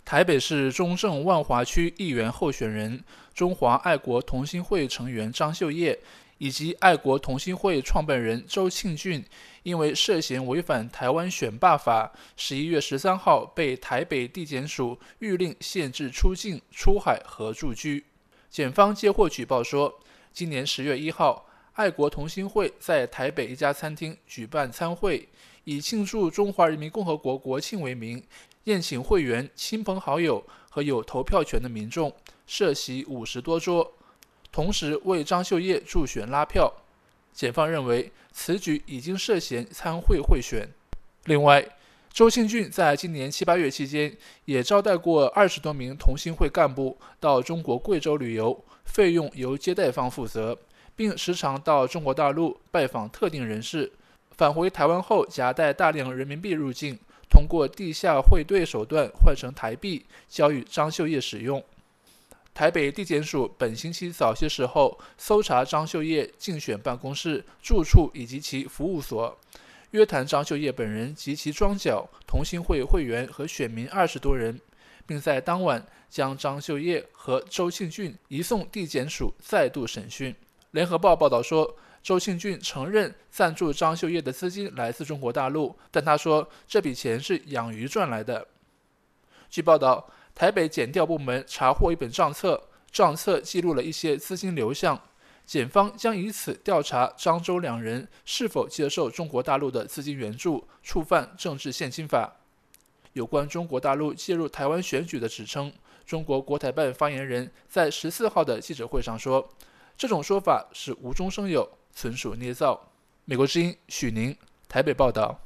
台北市中正万华区议员候选人、中华爱国同心会成员张秀叶以及爱国同心会创办人周庆俊，因为涉嫌违反台湾选罢法，11月13号被台北地检署谕令限制出境、出海和住居。检方接获举报说，今年10月1号，爱国同心会在台北一家餐厅举办餐会，以庆祝中华人民共和国国庆为名，宴请会员、亲朋好友和有投票权的民众，设席50多桌，同时为张秀叶助选拉票。检方认为此举已经涉嫌参会贿选。另外，周庆俊在今年7、8月期间也招待过20多名同心会干部到中国贵州旅游，费用由接待方负责，并时常到中国大陆拜访特定人士。返回台湾后夹带大量人民币入境，通过地下汇兑手段换成台币，交予张秀叶使用。台北地检署本星期早些时候搜查张秀叶竞选办公室、住处以及其服务所，约谈张秀叶本人及其庄脚、同心会会员和选民20多人，并在当晚将张秀叶和周庆俊移送地检署再度审讯。联合报报道说，周庆俊承认赞助张秀叶的资金来自中国大陆，但他说这笔钱是养鱼赚来的。据报道，台北检调部门查获一本账册，账册记录了一些资金流向，检方将以此调查张周两人是否接受中国大陆的资金援助，触犯政治献金法。有关中国大陆介入台湾选举的指称，中国国台办发言人在14号的记者会上说，这种说法是无中生有，纯属捏造。美国之音许宁台北报道。